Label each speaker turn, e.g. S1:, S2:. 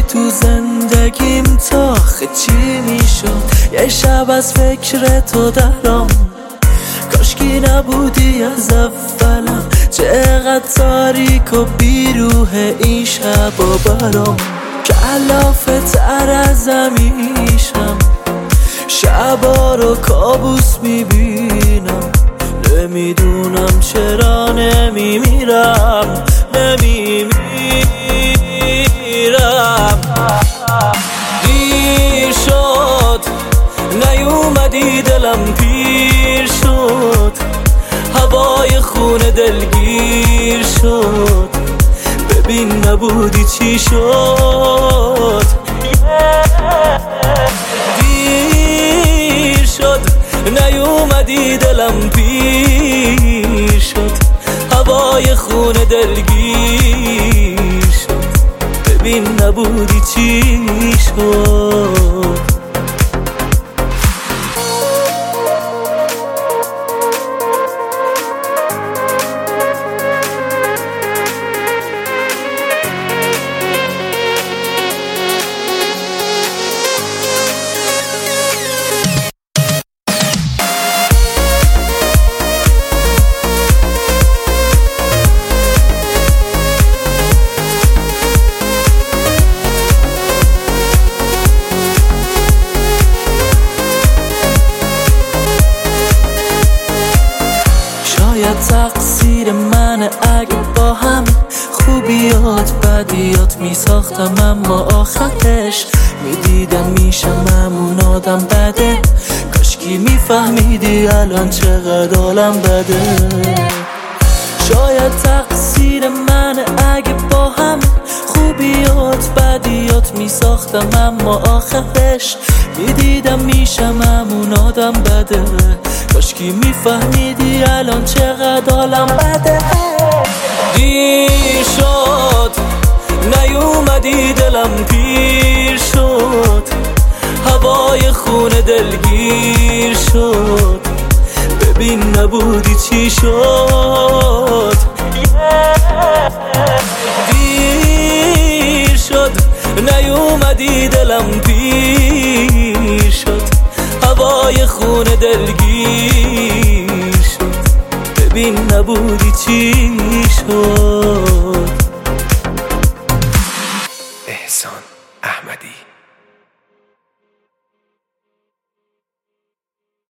S1: تو زندگیم تا چی میشد یه شب از فکر تو درام، کاشکی نبودی از اولم، چقدر تاریک و بیروح این شب و برام، کلافه تر از همیشم، شبا رو کابوس میبینم، نمیدونم چرا نمیمیرم دیر شد نیومدی دلم پیر شد، هوای خونه دلگیر شد، ببین نبودی چی شد. دیر شد نیومدی دلم پیر شد، هوای خونه دلگیر شد، ببین نبودی چی شد. شاید تقصیر منه اگه با هم خوبیات بدیات میساختم، اما آخرش میدیدم میشم همون آدم بده، کاشکی میفهمیدی الان چقدر حالم بده. شاید تقصیر منه اگه با هم خوبیات بدیات میساختم، اما آخرش میدیدم میشم همون آدم بده، کاشکی میفهمیدی الان چقدر حالم بده. دیر شد نیومدی دلم پیر شد، هوای خونه دلگیر شد، ببین نبودی چی شد. دیر شد نیومدی دلم پیر شد، هوای خونه دلگیر شد، ببین نبودی چی شد.